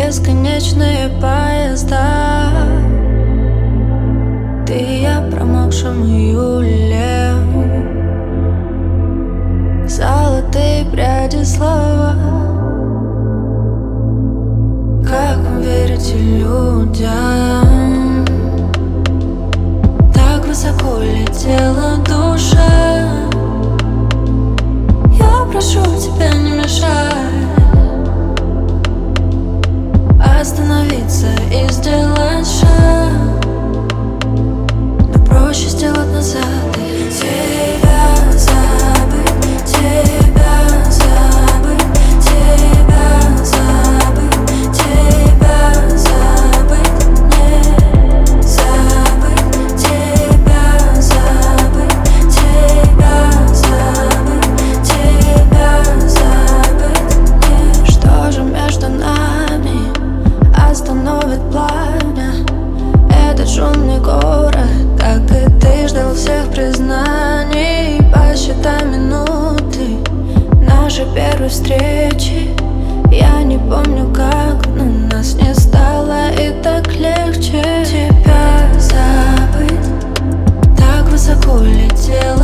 бесконечные поезда. Ты и я в промокшем июле. Золотые пряди слова. Как вы верите людям? Так высоко летела душа. Я прошу тебя, не мешай остановиться и сделать шаг. Но проще сделать назад. Тебя забыть, тебя забыть, тебя забыть, тебя забыть, не забыть, тебя забыть, тебя забыть, тебя забыть, не. Что же между нами остановит пламя? Этот шумный город, как и ты, ждал всех признаний. Посчитай минуты нашей первой встречи. Я не помню как, но нас не стало и так легче. Тебя забыть, так высоко летел